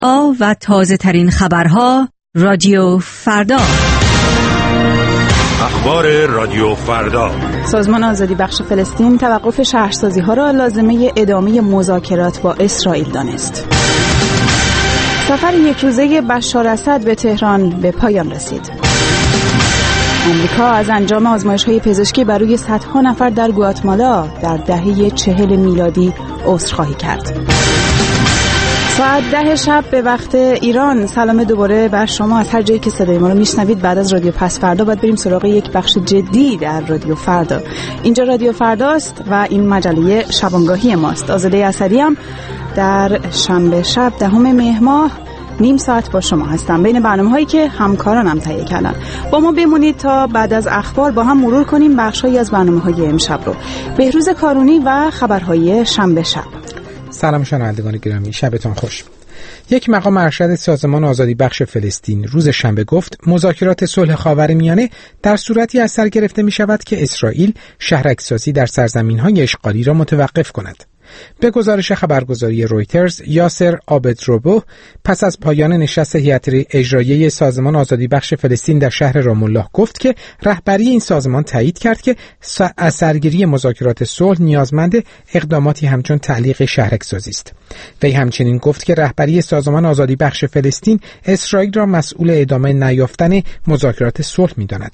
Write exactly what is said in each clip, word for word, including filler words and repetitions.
و تازه ترین خبرها رادیو فردا. اخبار رادیو فردا. سازمان آزادی بخش فلسطین توقف شهرسازی ها را لازمه ادامه مذاکرات با اسرائیل دانست. سفر یک روزه بشار اسد به تهران به پایان رسید. آمریکا از انجام آزمایش‌های پزشکی بر روی صدها نفر در گواتمالا در دهه چهل میلادی عذرخواهی کرد. ساعت ده شب به وقت ایران. سلام دوباره بر شما از هر جایی که صدای ما رو میشنوید. بعد از رادیو پس فردا باید بریم سراغ یک بخش جدی در رادیو فردا. اینجا رادیو فرداست و این مجله شبانگاهی ماست. آزاده اسدی هم در شنبه شب دهم مهر ماه نیم ساعت با شما هستم. بین برنامه‌هایی که همکارانم تهیه کردن با ما بمونید تا بعد از اخبار با هم مرور کنیم بخش‌هایی از برنامه‌های امشب رو. بهروز کارونی و خبرهای شنبه شب. سلام شنوندگان گرامی، شبتان خوش. یک مقام ارشد سازمان آزادی بخش فلسطین روز شنبه گفت مذاکرات صلح خاورمیانه در صورتی از سر گرفته می شود که اسرائیل شهرک‌سازی در سرزمین‌های اشغالی را متوقف کند. به گزارش خبرگزاری رویترز، یاسر عابدروبو پس از پایان نشست هیئت اجراییه سازمان آزادی بخش فلسطین در شهر رام الله گفت که رهبری این سازمان تایید کرد که از سرگیری مذاکرات صلح نیازمند اقداماتی همچون تعلیق شهرک‌سازی است. وی همچنین گفت که رهبری سازمان آزادی بخش فلسطین اسرائیل را مسئول ادامه نیافتن مذاکرات صلح می‌داند.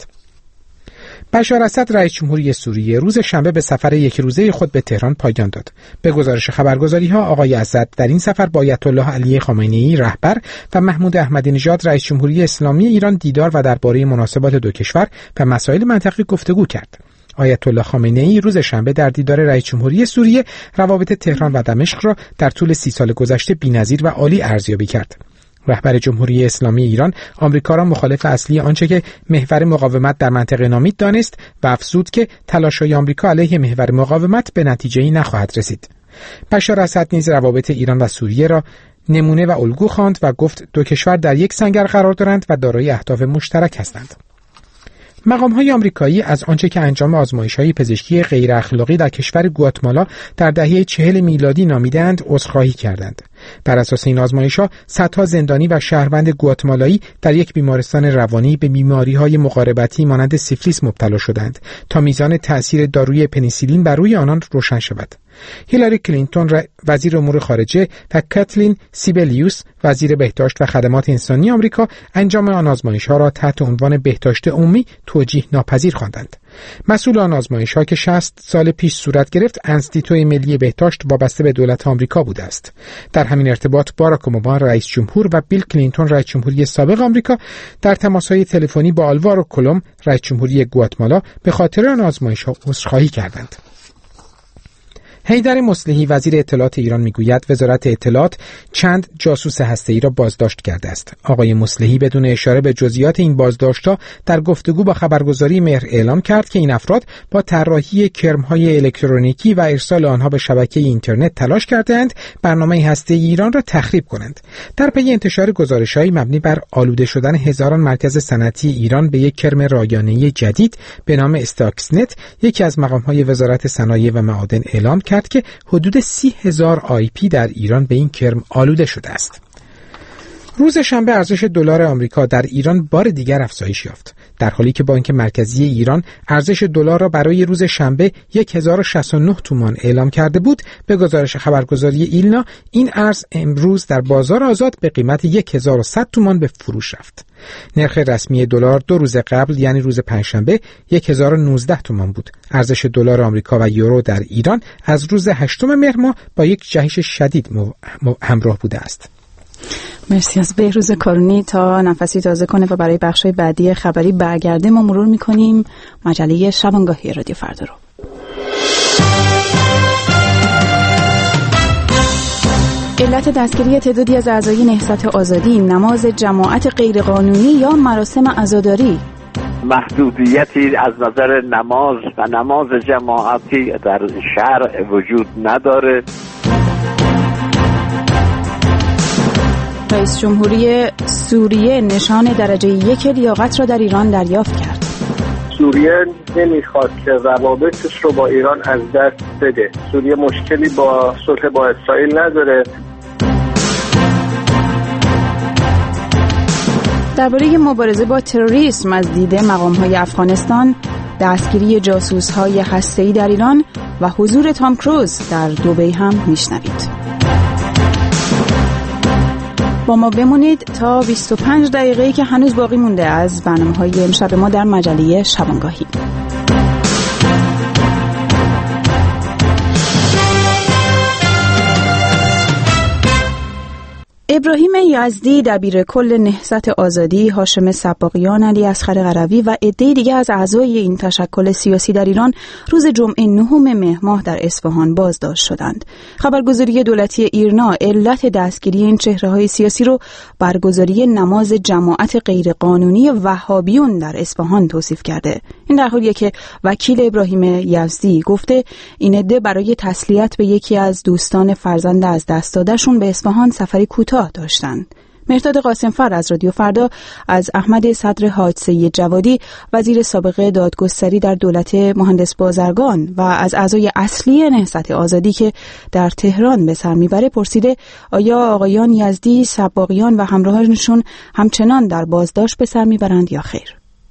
بشار اسد رئیس جمهوری سوریه روز شنبه به سفر یک روزه خود به تهران پایان داد. به گزارش خبرگزاری‌ها آقای اسد در این سفر با آیت الله علی خامنه‌ای رهبر و محمود احمدی نژاد رئیس جمهوری اسلامی ایران دیدار و درباره مناسبات دو کشور و مسائل منطقه‌ای گفتگو کرد. آیت الله خامنه‌ای روز شنبه در دیدار رئیس جمهوری سوریه روابط تهران و دمشق را در طول سی سال گذشته بی‌نظیر و عالی ارزیابی کرد. رهبر جمهوری اسلامی ایران آمریکا را مخالف اصلی آنچه که محور مقاومت در منطقه نامید دانست و افزود که تلاش‌های آمریکا علیه محور مقاومت به نتیجه‌ای نخواهد رسید. بشار اسد نیز روابط ایران و سوریه را نمونه و الگو خواند و گفت دو کشور در یک سنگر قرار دارند و دارای اهداف مشترک هستند. مقام‌های آمریکایی از آنچه که انجام آزمایش‌های پزشکی غیر اخلاقی در کشور گواتمالا در دهه چهل میلادی نامیدند عذرخواهی کردند. بر اساس این آزمایش‌ها صدها زندانی و شهروند گواتمالایی در یک بیمارستان روانی به بیماری‌های مقاربتی مانند سیفلیس مبتلا شدند تا میزان تأثیر داروی پنیسیلین بر روی آنان روشن شود. هیلاری کلینتون وزیر امور خارجه و کاتلین سیبلیوس وزیر بهداشت و خدمات انسانی آمریکا انجام آن آزمایش‌ها را تحت عنوان بهداشت عمومی توجیه ناپذیر خواندند. مسئول آن آزمایش‌ها که شصت سال پیش صورت گرفت انستیتوی ملی بهداشت وابسته به دولت آمریکا بوده است. در همین ارتباط باراک اوباما رئیس جمهور و بیل کلینتون رئیس جمهوری سابق آمریکا در تماس‌های تلفنی با آلوارو کولوم رئیس جمهوری گواتمالا به خاطر آن آزمایش‌ها عذرخواهی کردند. حیدر مصلحی وزیر اطلاعات ایران میگوید وزارت اطلاعات چند جاسوس هسته‌ای را بازداشت کرده است. آقای مصلحی بدون اشاره به جزئیات این بازداشت‌ها در گفتگو با خبرگزاری مهر اعلام کرد که این افراد با طراحی کرم‌های الکترونیکی و ارسال آنها به شبکه اینترنت تلاش کردند برنامه هسته‌ای ایران را تخریب کنند. در پی انتشار گزارش‌هایی مبنی بر آلوده شدن هزاران مرکز صنعتی ایران به یک کرم رایانه‌ای جدید به نام استاکسنت، یکی از مقام‌های وزارت صنایع و معادن اعلام کرد که حدود سی هزار آی پی در ایران به این کرم آلوده شده است. روز شنبه ارزش دلار آمریکا در ایران بار دیگر افزایش یافت، در حالی که بانک مرکزی ایران ارزش دلار را برای روز شنبه هزار و شصت و نه تومان اعلام کرده بود. به گزارش خبرگزاری ایلنا این ارز امروز در بازار آزاد به قیمت هزار و صد تومان به فروش رفت. نرخ رسمی دلار دو روز قبل یعنی روز پنجشنبه هزار و نوزده تومان بود. ارزش دلار آمریکا و یورو در ایران از روز هشتم مهر ماه با یک جهش شدید همراه بوده است. مرسی از بهروز کارونی. تا نفسی تازه کنه و برای بخش‌های بعدی خبری برگرده ما مرور می‌کنیم مجله شبانگاهی رادیو فردا رو. علت دستگیری تعدادی از اعضای نهضت آزادی، نماز جماعت غیرقانونی یا مراسم عزاداری. محدودیتی از نظر نماز و نماز جماعتی در شرع وجود نداره. رئیس جمهوری سوریه نشان درجه یک لیاقت را در ایران دریافت کرد. سوریه نمیخواد که روابطش رو با ایران از دست بده. سوریه مشکلی با صلح با اسرائیل نداره. درباره مبارزه با تروریسم از دید مقام‌های افغانستان، دستگیری جاسوس‌های هسته‌ای در ایران و حضور تام کروز در دبی هم میشنوید. با ما بمونید تا بیست و پنج دقیقه‌ای که هنوز باقی مونده از برنامه‌های امشب ما در مجله شبانگاهی. ابراهیم یزدی دبیر کل نهضت آزادی، هاشم سباقیان، علی اصغر قروی و عده‌ای دیگه از اعضای این تشکل سیاسی در ایران روز جمعه نهم مهر ماه در اصفهان بازداشت شدند. خبرگزاری دولتی ایرنا علت دستگیری این چهره‌های سیاسی رو برگزاری نماز جماعت غیرقانونی وهابیون در اصفهان توصیف کرده. این در حالیه که وکیل ابراهیم یزدی گفته این عده برای تسلیت به یکی از دوستان فرزند از دست داده‌شون به اصفهان سفری کوتاه داشتند. مهرداد قاسمفر از رادیو فردا از احمد صدر حاج سید جوادی وزیر سابق دادگستری در دولت مهندس بازرگان و از اعضای اصلی نهضت آزادی که در تهران به سر میبره پرسیده آیا آقایان یزدی، سباقیان و همراهانشون همچنان در بازداشت به سر میبرند یا خیر؟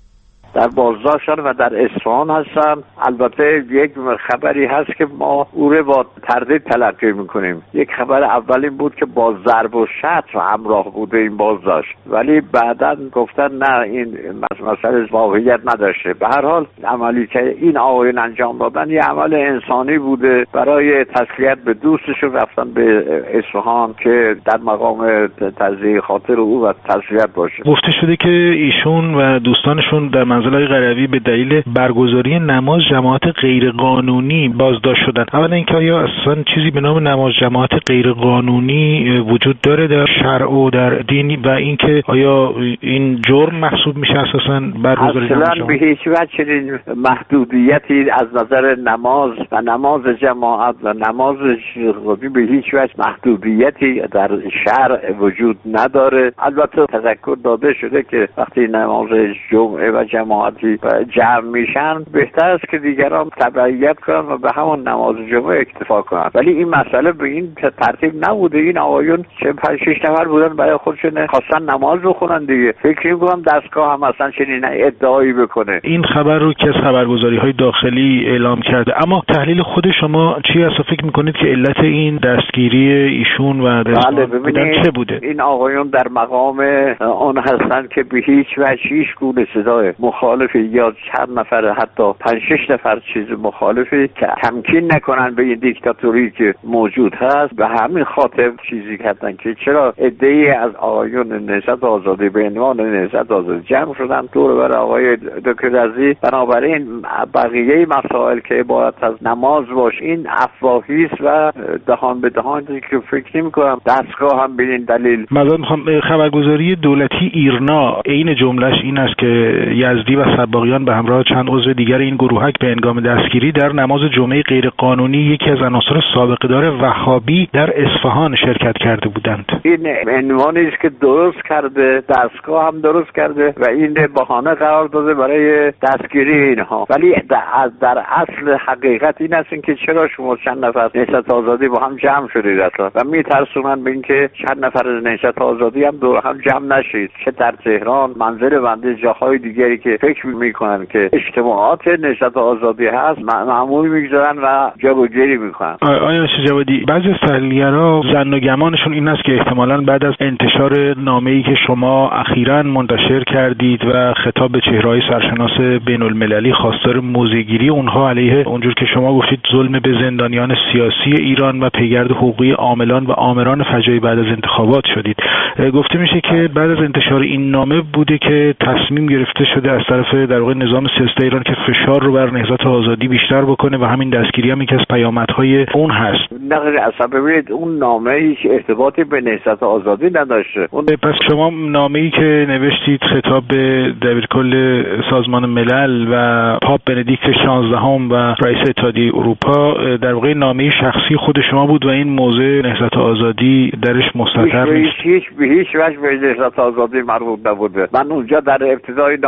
در بازداشتن و در اصفهان هستن. البته یک خبری هست که ما او رو با تردید تلقی میکنیم. یک خبر اول این بود که با ضرب و شتم همراه بوده این بازداشت، ولی بعداً گفتن نه، این مسئله واقعیت نداشته. به هر حال عملی که این آقایان انجام دادن یه عمل انسانی بوده، برای تسلیت به دوستشون رفتن به اصفهان که در مقام تزییع خاطر او و تسلیت باشه. گفته شده که ایشون و دوستانشون در منزل قروی به دلیل برگزاری نماز جماعت غیرقانونی بازداشت شدن. اولا اینکه آیا اصلا چیزی به نام نماز جماعت غیرقانونی وجود داره در شرع و در دین و اینکه آیا این جرم محسوب میشه اساسا برگزاری نماز؟ اصلا به هیچ وجه چنین محدودیتی از نظر نماز و نماز جماعت و نماز خودی به هیچ وجه محدودیتی در شرع وجود نداره. البته تذکر داده شده که وقتی نماز جمعه و جماعتی جمع میشن بهتر است که دیگران تبعیت کنن و به همون نماز جمعه اکتفا کنن، ولی این مسئله به این ترتیب نبوده. این آقایون چه پنج شش نفر بودن برای خودشون خواستن نماز بخونن دیگه. فکر می‌کنم دستگاه هم اصلا چنین ادعایی بکنه. این خبر رو که از خبرگزاری‌های داخلی اعلام کرده، اما تحلیل خود شما چی است؟ فکر می‌کنید که علت این دستگیری ایشون و بله ببینید چه بوده؟ این آقایون در مقام آن هستن که به هیچ وجه هیچ گونه صدای مخالفی یا چند نفر حتی پنج شش نفر چیز مخالفی که تمکین نکنن به این دیکتاتوری که موجود هست. به همین خاطر چیزی کردن که چرا عده‌ای از آقایون نهضت آزادی به عنوان نهضت آزادی جمع شدن دور بر آقای دکتر رضی. بنابراین بقیه مسائل که عبارت از نماز باش این افواهی است و دهان به دهان که فکر نمی‌کنم دستگاه هم به این دلیل. مثلا می‌خوام خبرگزاری دولتی ایرنا عین جملهش این است که یزدی و سباقیان به همراه چند عضو دیگر این گروهک به هنگام دستگیری در نماز جمعه غیرقانونی یکی از عناصر سابقه‌دار وهابی در اصفهان شرکت کرده بودند. این عنوانی است که درست کرده، دستگاه هم درست کرده و این بهانه قرار داده برای دستگیری اینها، ولی در, در اصل حقیقت این است که چرا شما چند نفر نهضت آزادی با هم جمع شدید اصلا و میترسونن به اینکه چند نفر نهضت آزادی هم دور هم جمع نشید، چه در تهران، منزل بنده، جاهای دیگری که فکر میکنن که اجتماعات نهضت آزادی هست معمول میگذارن و جابجایی میکنن. آیا جوادی بعضی از تحلیلگرا ظن و گمانشون این است که احتمالاً بعد از انتشار نامه‌ای که شما اخیراً منتشر کردید و خطاب به چهره‌های سرشناس بین‌المللی خواستار موضع‌گیری اونها علیه اونجور که شما گفتید ظلم به زندانیان سیاسی ایران و پیگرد حقوقی عاملان و آمران فجایع بعد از انتخابات شدید، گفته میشه که بعد از انتشار این نامه بوده که تصمیم گرفته شده از طرف در واقع نظام سیاسی ایران که فشار رو بر نهضت آزادی بیشتر بکنه و همین دستگیری هم یکی از پیامدهای اون هست. نه اصلا ببینید اون نامه هیچ ارتباطی به نهضت آزادی نداشته. اون... پس شما نامه‌ای که نوشتید خطاب به دبیرکل سازمان ملل و پاپ بندیکت شانزدهم و رئیس اتحادیه اروپا در واقع نامه شخصی خود شما بود و این موضوع نهضت آزادی درش مستتر نیست. هیچ به هیچ وجه به نهضت آزادی مربوط نبوده. من اونجا در ابتدای نامه‌ام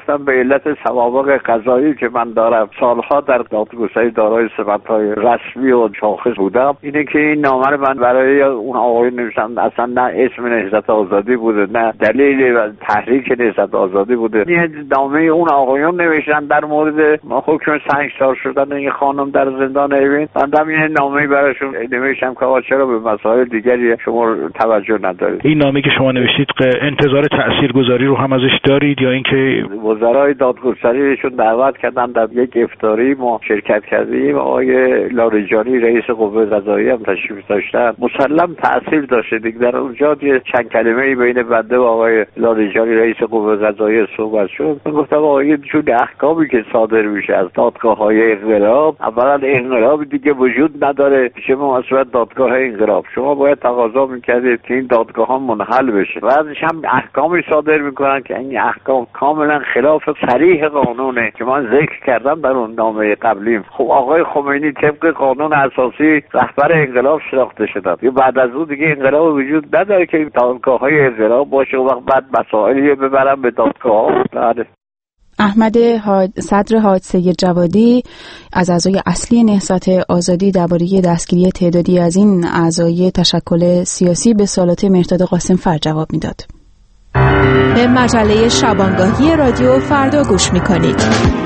گفتم به علت سوابق قضایی که من دارم، سالها در دادگستری دارای سمت‌های رسمی و شاخص بودم، اینه که این نامه رو من برای اون آقایون نوشتم. اصلا نه اسم نهضت آزادی بوده، نه دلیل تحریک نهضت آزادی بوده. این نامه اون آقایون نوشتن در مورد حکم سنگسار شدن این خانم در زندان اوین. من این نامه براشون نوشتم که چرا به مسائل دیگری شما توجه ندارید. این نامه که شما نوشتید انتظار تاثیرگذاری رو هم ازش دارید یا اینکه وزرای دادگستریشون دعوت کردن در یک افطاری ما شرکت کردیم، آقای لاریجانی رئیس قوه قضاییه هم تشریف داشتن، مسلم تاثیر داشته دیگه. در اونجا یه چند کلمه‌ای بین بنده و آقای لاریجانی رئیس قوه قضاییه صحبت شد. من گفتم آقای چون احکامی که صادر میشه از دادگاه‌های انقلاب، اولا انقلاب دیگه وجود نداره چه مناسبت دادگاه انقلاب. شما باید تقاضا می‌کردید که این دادگاه‌ها منحل بشه. بعدش هم احکامی صادر می‌کنن که این احکام کاملا خلاف صریح قانونه که من ذکر کردم در اون نامه قبلیم. خب آقای خمینی طبق قانون اساسی رهبر انقلاب شناخته شدن. بعد از اون دیگه انقلاب وجود نداره که دادگاه‌های انقلاب باشه و وقت بعد مسائلی ببرن به دادگاه. بله. احمد حاج... صدر حاج سید جوادی از اعضای اصلی نهضت آزادی درباره دستگیری تعدادی از این اعضای تشکل سیاسی به سالات مهرداد قاسم فر جواب میداد. به مجله شبانگاهی رادیو فردا گوش میکنید.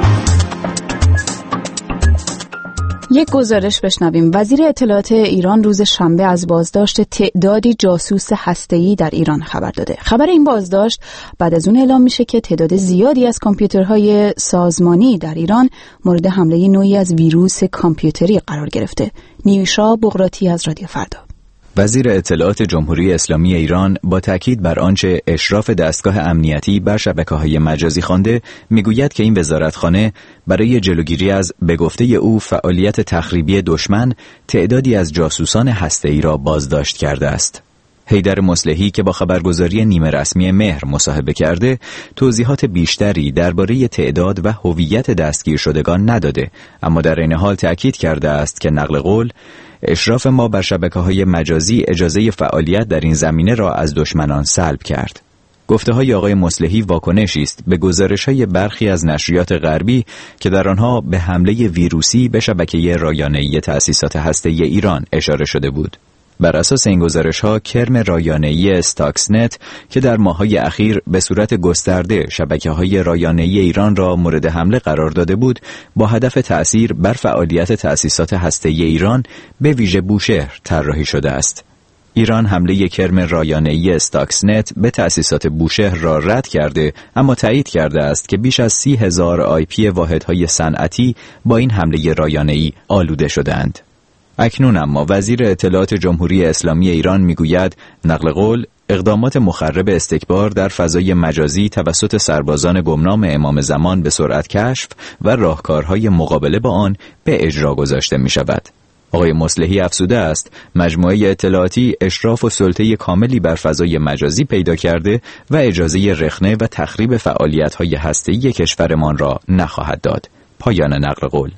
یک گزارش بشنویم. وزیر اطلاعات ایران روز شنبه از بازداشت تعدادی جاسوس هسته‌ای در ایران خبر داده. خبر این بازداشت بعد از اون اعلام میشه که تعداد زیادی از کامپیوترهای سازمانی در ایران مورد حمله نوعی از ویروس کامپیوتری قرار گرفته. نیوشا بغراتی از رادیو فردا. وزیر اطلاعات جمهوری اسلامی ایران با تاکید بر آنچه اشراف دستگاه امنیتی بر شبکه‌های مجازی خوانده میگوید که این وزارتخانه برای جلوگیری از به گفته او فعالیت تخریبی دشمن تعدادی از جاسوسان هسته‌ای را بازداشت کرده است. حیدر مصلحی که با خبرگزاری نیمه رسمی مهر مصاحبه کرده توضیحات بیشتری درباره تعداد و هویت دستگیر شدگان نداده، اما در این حال تأکید کرده است که نقل قول اشراف ما بر شبکه‌های مجازی اجازه فعالیت در این زمینه را از دشمنان سلب کرد. گفته‌های آقای مصلحی واکنشی است به گزارش‌های برخی از نشریات غربی که در آنها به حمله ویروسی به شبکه رایانه‌ای تأسیسات هسته‌ای ایران اشاره شده بود. بر اساس این گزارش‌ها کرم رایانه‌ای استاکسنت که در ماه‌های اخیر به صورت گسترده شبکه‌های رایانه‌ای ایران را مورد حمله قرار داده بود، با هدف تأثیر بر فعالیت تأسیسات هسته‌ای ایران به ویژه بوشهر طراحی شده است. ایران حمله کرم رایانه‌ای استاکسنت به تأسیسات بوشهر را رد کرده، اما تایید کرده است که بیش از سی هزار آی پی واحدهای صنعتی با این حمله رایانه‌ای آلوده شدند. اکنون اما وزیر اطلاعات جمهوری اسلامی ایران میگوید نقل قول اقدامات مخرب استکبار در فضای مجازی توسط سربازان گمنام امام زمان به سرعت کشف و راهکارهای مقابله با آن به اجرا گذاشته می شود. آقای مصلحی افزوده است مجموعه اطلاعاتی اشراف و سلطه کاملی بر فضای مجازی پیدا کرده و اجازه رخنه و تخریب فعالیت‌های هسته‌ای کشورمان را نخواهد داد. پایان نقل قول.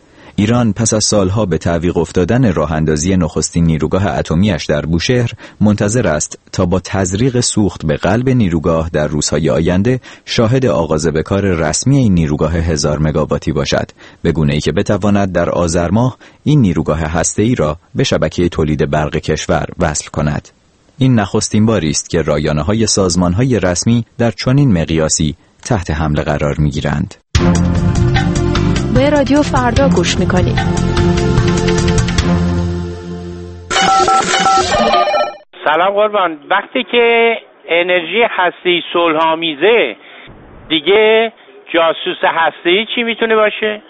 ایران پس از سالها به تعویق افتادن راه اندازی نخستین نیروگاه اتمی‌اش در بوشهر منتظر است تا با تزریق سوخت به قلب نیروگاه در روزهای آینده شاهد آغاز به کار رسمی این نیروگاه هزار مگاواتی باشد، به گونه‌ای که بتواند در آذر ماه این نیروگاه هسته‌ای را به شبکه تولید برق کشور وصل کند. این نخستین باری است که رایانه‌های سازمان‌های رسمی در چنین مقیاسی تحت حمله قرار می‌گیرند. به رادیو فردا گوش میکنید. سلام قربان. وقتی که انرژی هستی صلح‌آمیزه دیگه جاسوس هستی چی میتونه باشه؟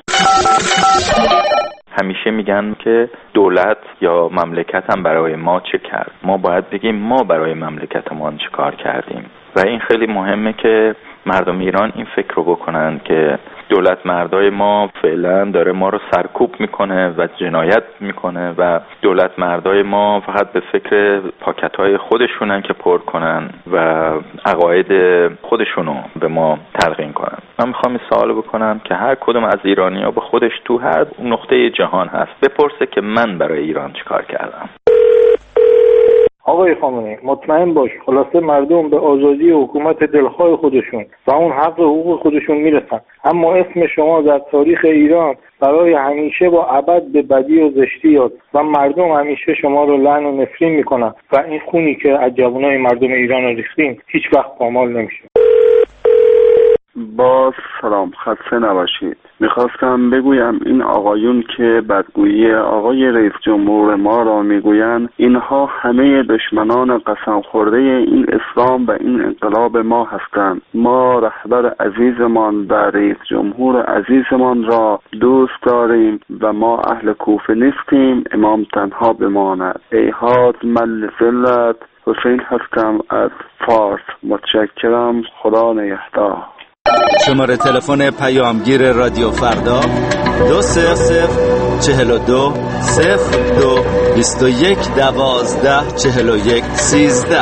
همیشه میگن که دولت یا مملکت هم برای ما چه کرد. ما باید بگیم ما برای مملکتمان چه کار کردیم و این خیلی مهمه که مردم ایران این فکر رو بکنن که دولت مردای ما فعلا داره ما رو سرکوب میکنه و جنایت میکنه و دولت مردای ما فقط به فکر پاکت‌های خودشونن که پر کنن و عقاید خودشونو به ما تلقین کنن. من میخوام این سوال بکنم که هر کدوم از ایرانی‌ها به خودش تو هر نقطه جهان هست بپرسه که من برای ایران چیکار کردم. آقای خامنه‌ای مطمئن باش خلاصه مردم به آزادی حکومت دلخواه خودشون و اون حق حقوق خودشون میرسن، اما اسم شما در تاریخ ایران برای همیشه با ابد به بدی و زشتی یاد و مردم همیشه شما رو لعن و نفرین میکنن و این خونی که از جوانای مردم ایران رو ریختین هیچ وقت پامال نمیشه. با سلام، خسته نباشید. میخواستم بگویم این آقایون که بدگویی آقای رئیس جمهور ما را میگویند، اینها همه دشمنان قسم خورده این اسلام و این انقلاب ما هستند. ما رهبر عزیزمان و رئیس جمهور عزیزمان را دوست داریم و ما اهل کوفه نیستیم، امام تنها بماند. ایهات مل ذلت، حسین هستم از فارس. متشکرم، خدا نگهدار. شماره تلفن پیامگیر رادیو فردا دو صفر صفر چهل و دو صفر دو بیست و یک دوازده چهل و یک سیزده.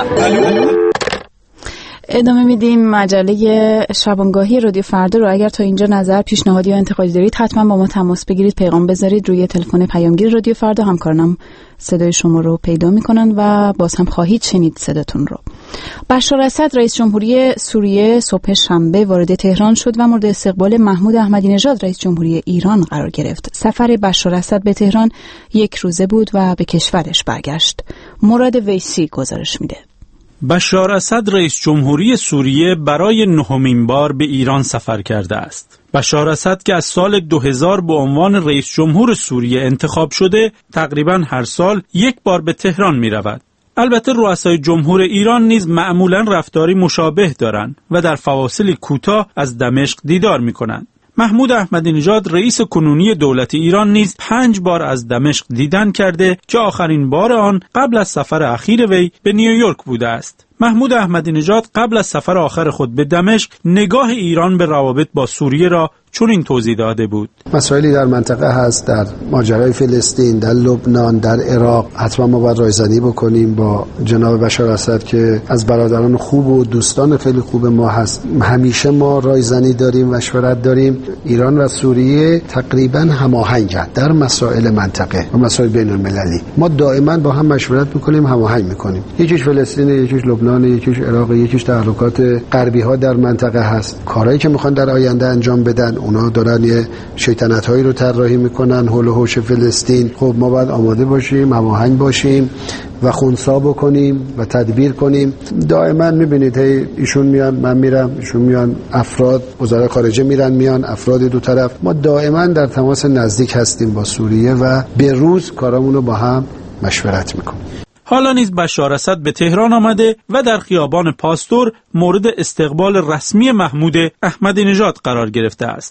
ادامه میدیم مجله شبانگاهی رادیو فردا رو. اگر تا اینجا نظر، پیشنهادی یا انتقادی دارید حتما با ما تماس بگیرید، پیغام بذارید روی تلفن پیامگیر رادیو فردا. همکارانم صدای شما رو پیدا میکنن و باز هم خواهید شنید صداتون رو. بشار اسد رئیس جمهوری سوریه صبح شنبه وارد تهران شد و مورد استقبال محمود احمدی نژاد رئیس جمهوری ایران قرار گرفت. سفر بشار اسد به تهران یک روزه بود و به کشورش برگشت. مراد ویسی گزارش میده. بشار اسد رئیس جمهوری سوریه برای نهمین بار به ایران سفر کرده است. بشار اسد که از سال دو هزار به عنوان رئیس جمهور سوریه انتخاب شده، تقریباً هر سال یک بار به تهران می رود. البته رؤسای جمهور ایران نیز معمولاً رفتاری مشابه دارند و در فواصل کوتاه از دمشق دیدار می کنند. محمود احمدی نژاد رئیس کنونی دولت ایران نیز پنج بار از دمشق دیدن کرده که آخرین بار آن قبل از سفر اخیر وی به نیویورک بوده است. محمود احمدی نژاد قبل از سفر آخر خود به دمشق نگاه ایران به روابط با سوریه را چون این توضیح داده بود: مسائلی در منطقه هست، در ماجرای فلسطین، در لبنان، در عراق. حتما ما باید رایزنی بکنیم با جناب بشار اسد که از برادران خوب و دوستان خیلی خوب ما هست. همیشه ما رایزنی داریم، مشورت داریم. ایران و سوریه تقریبا هماهنگند در مسائل منطقه و مسائل بین المللی. ما دائما با هم مشورت میکنیم، هماهنگ میکنیم. یکیش فلسطین، یکیش لبنان، یکیش عراق، یکیش تحرکات غربی ها در منطقه هست. کارهایی که میخوان در آینده انجام بدن، اونا دارن یه شیطنت‌هایی رو طراحی میکنن حول و حوش فلسطین. خب ما باید آماده باشیم، هماهنگ باشیم و خنثی بکنیم و تدبیر کنیم. دائما میبینید هی ایشون میان، من میرم، ایشون میان، افراد وزرای خارجه میرن میان، افراد دو طرف. ما دائما در تماس نزدیک هستیم با سوریه و به روز کارامون رو با هم مشورت میکنیم. حالا نیز بشار اسد به تهران آمده و در خیابان پاستور مورد استقبال رسمی محمود احمدی نژاد قرار گرفته است.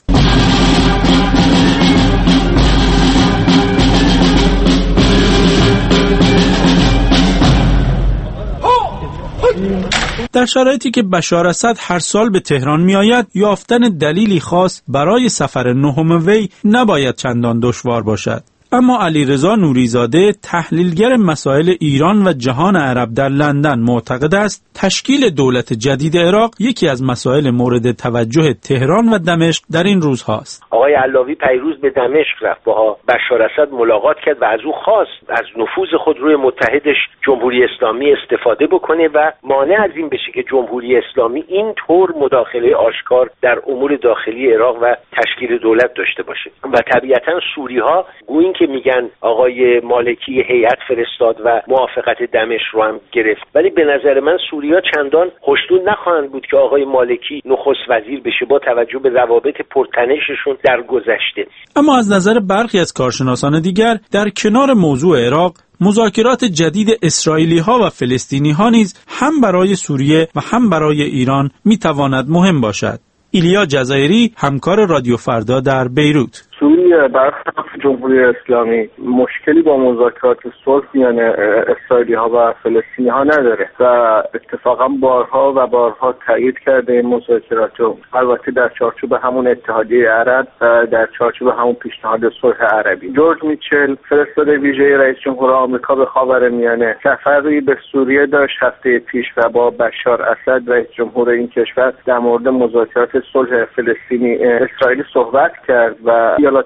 در شرایطی که بشار اسد هر سال به تهران می آید، یافتن دلیلی خاص برای سفر نهم وی نباید چندان دشوار باشد. اما علیرضا نوریزاده، تحلیلگر مسائل ایران و جهان عرب در لندن، معتقد است تشکیل دولت جدید عراق یکی از مسائل مورد توجه تهران و دمشق در این روزهاست. آقای علاوی پیروز به دمشق رفت، با بشار اسد ملاقات کرد و از او خواست از نفوذ خود روی متحدش جمهوری اسلامی استفاده بکنه و مانع از این بشه که جمهوری اسلامی این طور مداخله آشکار در امور داخلی عراق و تشکیل دولت داشته باشه. و طبیعتا سوری‌ها گویین که میگن آقای مالکی هیئت فرستاد و موافقت دمشق رو هم گرفت، ولی به نظر من سوریا چندان خوشنود نخواهند بود که آقای مالکی نخست وزیر بشه با توجه به روابط پرتنششون در گذشته. اما از نظر برخی از کارشناسان دیگر، در کنار موضوع عراق، مذاکرات جدید اسرائیلی ها و فلسطینی ها نیز هم برای سوریه و هم برای ایران میتواند مهم باشد. ایلیا جزایری، همکار رادیو فردا در بیروت: سوریه برخلاف جمهوری اسلامی مشکلی با مذاکرات صلح میان اسرائیلی ها و فلسطینی ها نداره و اتفاقا بارها و بارها تایید کرده این مذاکرات رو، البته در چارچوب همون اتحادیه عرب، در چارچوب همون پیشنهاد صلح عربی. جورج میچل، فرستاده ویژه رئیس جمهور آمریکا به خاورمیانه، سفری به سوریه داشت هفته پیش و با بشار اسد رئیس جمهور این کشور در مورد مذاکرات صلح فلسطینی اسرائیلی صحبت کرد و ایالات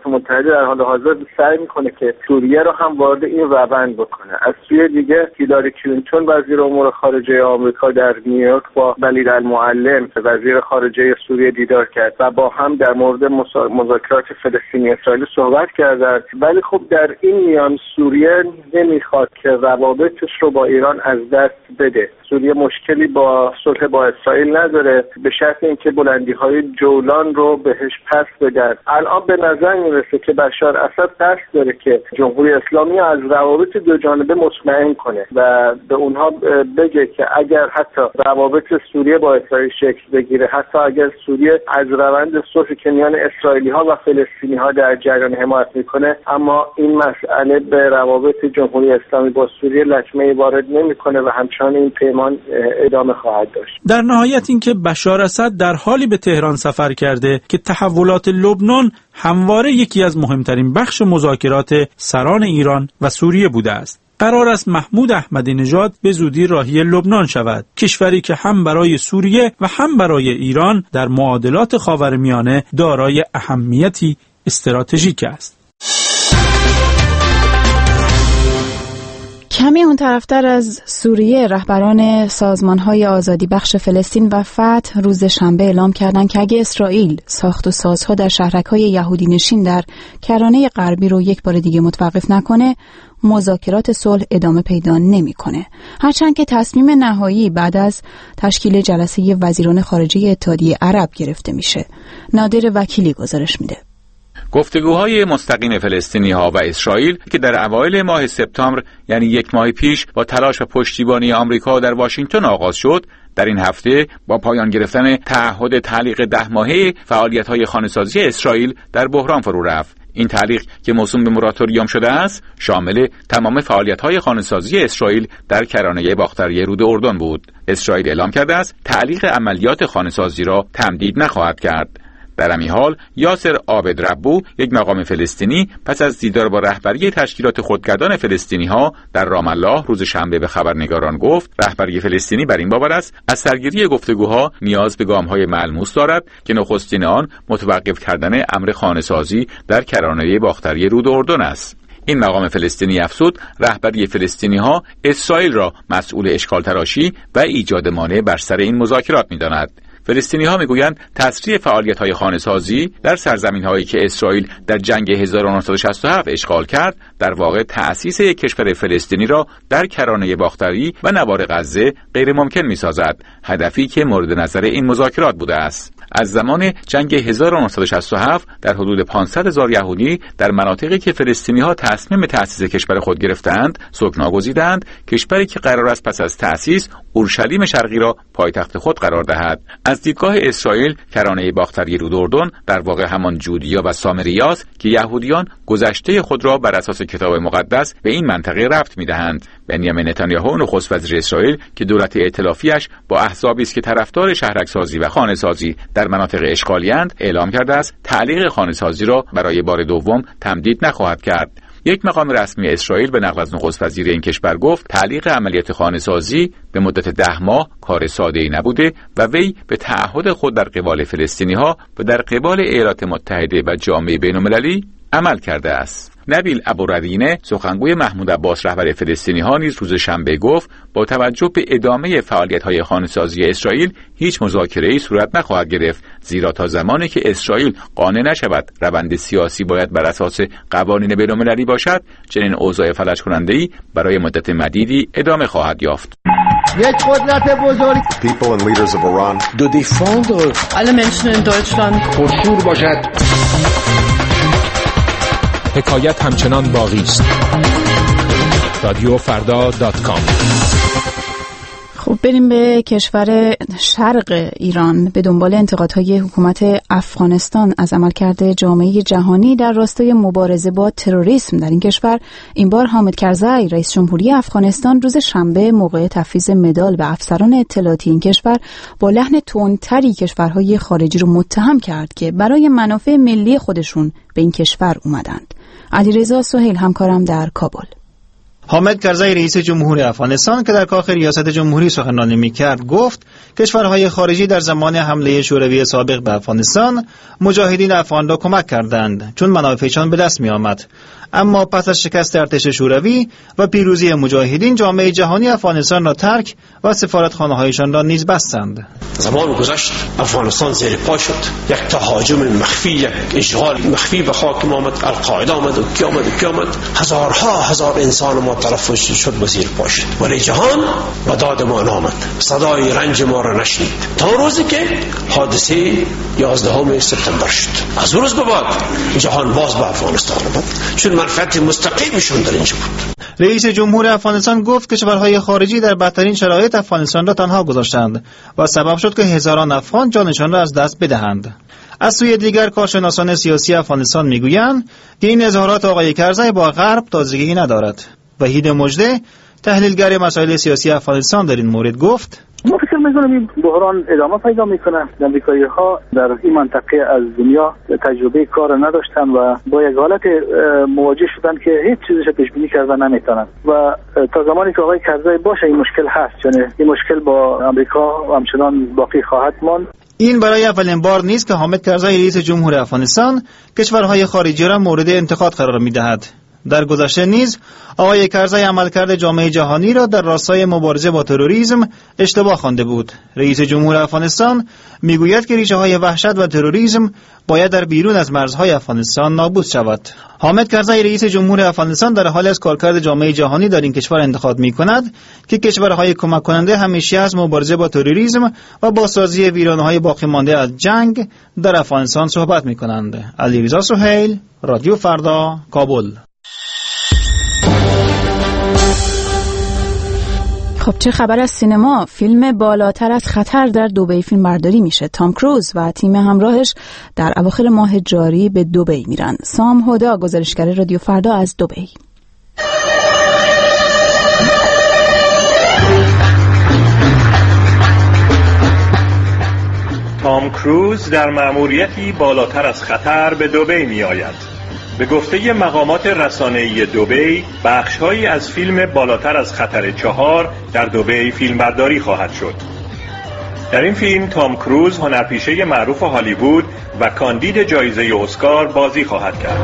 متحده در حال حاضر سعی میکنه که سوریه رو هم وارد این روند بکنه. از سوی دیگه هیلاری کلینتون وزیر امور خارجه آمریکا در نیویورک با ولید المعلم وزیر خارجه سوریه دیدار کرد و با هم در مورد مذاکرات فلسطینی اسرائیل صحبت کردند. ولی خب در این میان سوریه نمیخواد که روابطش رو با ایران از دست بده. سوریه مشکلی با صلح با اسرائیل نداره به شرط اینکه بلندی‌های جولان رو بهش پس بدن. الان به نظر میرسه که بشار اسد قصد داره که جمهوری اسلامی از روابط دو جانبه مطمئن کنه و به اونها بگه که اگر حتی روابط سوریه با اسرائیل شکل بگیره، حتی اگر سوریه از روند صلحی که میان اسرائیلی‌ها و فلسطینی‌ها در جریان حمایت میکنه، اما این مسئله به روابط جمهوری اسلامی با سوریه لطمه‌ای وارد نمیکنه و همچنان این پیمان ادامه خواهد داشت. در نهایت اینکه بشار اسد در حالی به تهران سفر کرده که تحولات لبنان همواره یکی از مهمترین بخش مذاکرات سران ایران و سوریه بوده است. قرار است محمود احمدی نژاد به زودی راهی لبنان شود، کشوری که هم برای سوریه و هم برای ایران در معادلات خاورمیانه دارای اهمیتی استراتژیک است. کمی اون طرفتر از سوریه رهبران سازمان‌های آزادی بخش فلسطین و فتح روز شنبه اعلام کردند که اگه اسرائیل ساخت و سازها در شهرک‌های یهودی نشین در کرانه غربی رو یک بار دیگه متوقف نکنه، مذاکرات صلح ادامه پیدا نمی‌کنه. هرچند که تصمیم نهایی بعد از تشکیل جلسه وزیران خارجه اتحادیه عرب گرفته میشه. نادر وکیلی گزارش میده. گفتگوهای مستقیم فلسطینی‌ها و اسرائیل که در اوایل ماه سپتامبر یعنی یک ماه پیش با تلاش و پشتیبانی آمریکا در واشنگتن آغاز شد، در این هفته با پایان گرفتن تعهد تعلیق ده ماهه فعالیت‌های خانه‌سازی اسرائیل در بحران فرو رفت. این تعلیق که موسوم به موراتوریوم شده است، شامل تمام فعالیت‌های خانه‌سازی اسرائیل در کرانه باختری رود اردن بود. اسرائیل اعلام کرده است تعلیق عملیات خانه‌سازی را تمدید نخواهد کرد. در همین حال یاسر عابد ربو، یک مقام فلسطینی، پس از دیدار با رهبری تشکیلات خودگردان فلسطینی‌ها در رام الله روز شنبه به خبرنگاران گفت رهبری فلسطینی بر این باور است از سرگیری گفتگوها نیاز به گام‌های ملموس دارد که نخستین آن متوقف کردن امر خانه‌سازی در کرانه باختری رود اردن است. این مقام فلسطینی افزود رهبری فلسطینی‌ها اسرائیل را مسئول اشکال تراشی و ایجاد مانع بر سر این مذاکرات می‌داند. فلسطینی‌ها میگویند تسریع فعالیت‌های خانه‌سازی در سرزمین‌هایی که اسرائیل در جنگ هزار و نهصد و شصت و هفت اشغال کرد، در واقع تأسیس یک کشور فلسطینی را در کرانه باختری و نوار غزه غیر ممکن می‌سازد، هدفی که مورد نظر این مذاکرات بوده است. از زمان جنگ هزار و نهصد و شصت و هفت در حدود پانصد هزار یهودی در مناطقی که فلسطینی‌ها تصمیم تأسیس کشور خود گرفتند سکنا گزیدند، کشوری که قرار است پس از تأسیس اورشلیم شرقی را پایتخت خود قرار دهد. از دیدگاه اسرائیل کرانه باختری رود اردن در واقع همان جودیا و سامریاست که یهودیان گذشته خود را بر اساس کتاب مقدس به این منطقه ربط می‌دهند. بنیامین نتانیاهو نخست وزیر اسرائیل که دولت ائتلافیش با احزابی است که طرفدار شهرک‌سازی و خانه‌سازی در مناطق اشغالی‌اند اعلام کرده است تعلیق خانه‌سازی را برای بار دوم تمدید نخواهد کرد. یک مقام رسمی اسرائیل به نقل از نخست وزیر این کشور گفت تعلیق عملیات خانه‌سازی به مدت ده ماه کار ساده‌ای نبوده و وی به تعهد خود در قبال فلسطینی‌ها و در قبال ایالات متحده و جامعه بین‌المللی عمل کرده است. نبیل ابوردینه سخنگوی محمود عباس رهبر فلسطینی‌ها نیز روز شنبه گفت با توجه به ادامه فعالیت‌های خانه‌سازی اسرائیل هیچ مذاکره‌ای صورت نخواهد گرفت، زیرا تا زمانی که اسرائیل قانع نشود روند سیاسی باید بر اساس قوانین بین‌المللی باشد، چنین اوضاع فلج کننده‌ای برای مدت مدیدی ادامه خواهد یافت. یک قدرت بزرگ People and leaders of Iran de défendre alle Menschen in Deutschland پرشور باشد. حکایت همچنان باقی است. رادیو فردا دات کام. خب بریم به کشور شرق ایران. به دنبال انتقادهای حکومت افغانستان از عملکرد جامعه جهانی در راستای مبارزه با تروریسم در این کشور، این بار حامد کرزی رئیس جمهوری افغانستان روز شنبه موقع تفویض مدال به افسران اطلاعاتی این کشور با لحن تندتری کشورهای خارجی رو متهم کرد که برای منافع ملی خودشون به این کشور اومدند. علیرضا سهیل همکارم در کابل. حامد کرزی رئیس جمهور افغانستان که در کاخ ریاست جمهوری سخنرانی می‌کرد گفت کشورهای خارجی در زمان حمله شوروی سابق به افغانستان مجاهدین افغان را کمک کردند چون منافعشان به دست می‌آمد، اما پس از شکست ارتش شوروی و پیروزی مجاهدین جامعه جهانی افغانستان را ترک و سفارتخانه‌هایشان را نیز بستند. زمان گذشت، افغانستان زیر پا شد، یک تهاجم مخفی، یک اشغال مخفی به خاک آمد، القاعده آمد و کی آمد و کی آمد، هزارها هزار انسان ما طرف شد و زیر پا شد، ولی جهان به داد ما نآمد، صدای رنج ما را نشنید تا روزی که حادثه یازدهم سپتامبر شد. از روز به بعد جهان باز به افغانستان آمد چون منفعت مستقیمشون در اینجا بود. رئیس جمهور افغانستان گفت کشورهای خارجی در بدترین شرایط افغانستان را تنها گذاشتند و سبب شد که هزاران افغان جانشان را از دست بدهند. از سوی دیگر کارشناسان سیاسی افغانستان میگویند که این اظهارات آقای کرزی با غرب تازگی ندارد. وحید مژده تحلیلگر مسائل سیاسی افغانستان در این مورد گفت ما فکر می‌کنم این بحران ادامه پیدا میکنه. امریکایی‌ها در این منطقه از دنیا تجربه کار نداشتن و با یک حالت مواجه شدن که هیچ چیزش پیش بینی کردن نمیتونن و تا زمانی که آقای کرزی باشه این مشکل هست، یعنی این مشکل با امریکا همچنان باقی خواهد ماند. این برای اولین بار نیست که حامد کرزی رئیس جمهور افغانستان کشورهای خارجی را مورد انتقاد قرار می‌دهد. در گذشته نیز آقای کرزی عملکرد جامعه جهانی را در راستای مبارزه با تروریسم اشتباه خوانده بود. رئیس جمهور افغانستان میگوید که ریشه‌های وحشت و تروریسم باید در بیرون از مرزهای افغانستان نابود شود. حامد کرزی رئیس جمهور افغانستان در حال از کارکرد جامعه جهانی در این کشور انتقاد می‌کند که کشورهای کمک کننده همیشه از مبارزه با تروریسم و بازسازی ویرانه‌های باقی مانده از جنگ در افغانستان صحبت می‌کنند. علیرضا سهیل، رادیو فردا، کابل. خب چه خبر از سینما؟ فیلم بالاتر از خطر در دبی فیلم برداری میشه. تام کروز و تیم همراهش در اواخر ماه جاری به دبی میرن. سام هودا گزارشگر رادیو فردا از دبی. تام کروز در مأموریتی بالاتر از خطر به دبی می آید. به گفته مقامات رسانه‌ای دبی، بخش‌هایی از فیلم بالاتر از خطر چهار در دبی فیلمبرداری خواهد شد. در این فیلم تام کروز هنرپیشه معروف هالیوود و کاندید جایزه اسکار بازی خواهد کرد.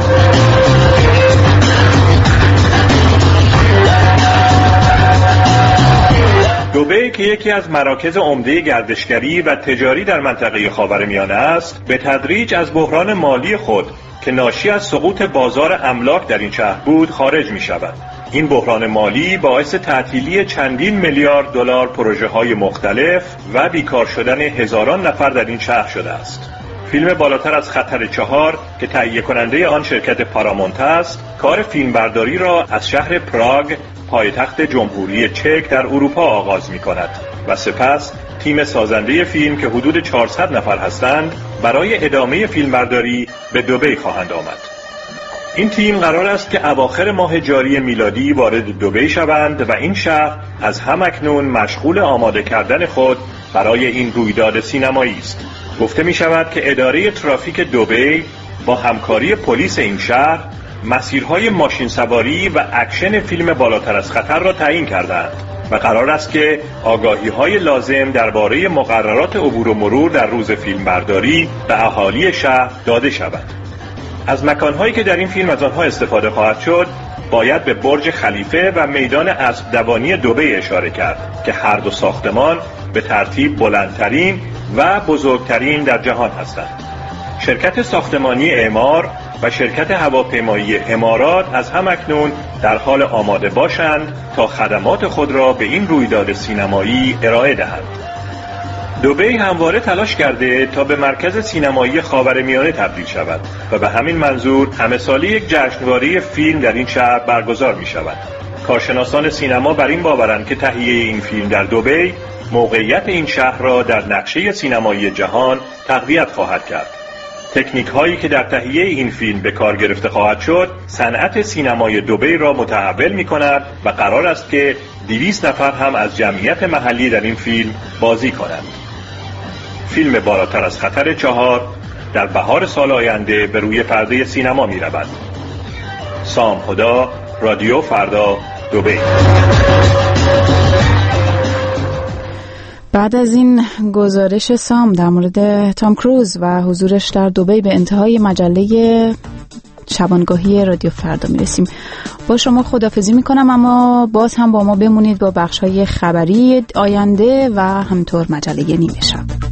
دبی که یکی از مراکز عمده گردشگری و تجاری در منطقه خاورمیانه است، به تدریج از بحران مالی خود که ناشی از سقوط بازار املاک در این شهر بود خارج می شود. این بحران مالی باعث تعطیلی چندین میلیارد دلار پروژه‌های مختلف و بیکار شدن هزاران نفر در این شهر شده است. فیلم بالاتر از خطر چهار که تهیه کننده آن شرکت پارامونت است، کار فیلمبرداری را از شهر پراگ، پایتخت جمهوری چک در اروپا آغاز می کند و سپس تیم سازنده فیلم که حدود چهارصد نفر هستند برای ادامه فیلمبرداری به دبی خواهند آمد. این تیم قرار است که اواخر ماه جاری میلادی وارد دبی شوند و این شهر از همکنون مشغول آماده کردن خود برای این رویداد سینمایی است. گفته می شود که اداره ترافیک دبی با همکاری پلیس این شهر مسیرهای ماشین سواری و اکشن فیلم بالاتر از خطر را تعیین کردند و قرار است که آگاهی‌های لازم درباره مقررات عبور و مرور در روز فیلمبرداری به اهالی شهر داده شود. از مکان‌هایی که در این فیلم از آنها استفاده خواهد شد، باید به برج خلیفه و میدان اسب دوانی دبی اشاره کرد که هر دو ساختمان به ترتیب بلندترین و بزرگترین در جهان هستند. شرکت ساختمانی اعمار و شرکت هواپیمایی امارات از همکنون در حال آماده باشند تا خدمات خود را به این رویداد سینمایی ارائه دهند. دبی همواره تلاش کرده تا به مرکز سینمایی خاورمیانه تبدیل شود و به همین منظور همه ساله یک جشنواره فیلم در این شهر برگزار می شود. کارشناسان سینما بر این باورند که تهیه این فیلم در دبی موقعیت این شهر را در نقشه سینمایی جهان تقویت خواهد کرد. تکنیک هایی که در تهیه این فیلم به کار گرفته خواهد شد، صنعت سینمای دبی را متحول می کند و قرار است که دویست نفر هم از جمعیت محلی در این فیلم بازی کنند. فیلم بالاتر از خطر چهار در بهار سال آینده به روی پرده سینما می رود. سام هودا، رادیو فردا، دبی. بعد از این گزارش سام در مورد تام کروز و حضورش در دبی به انتهای مجله شبانگاهی رادیو فردا میرسیم. با شما خداحافظی میکنم، اما باز هم با ما بمونید با بخش‌های خبری آینده و همطور مجله نیمه شب.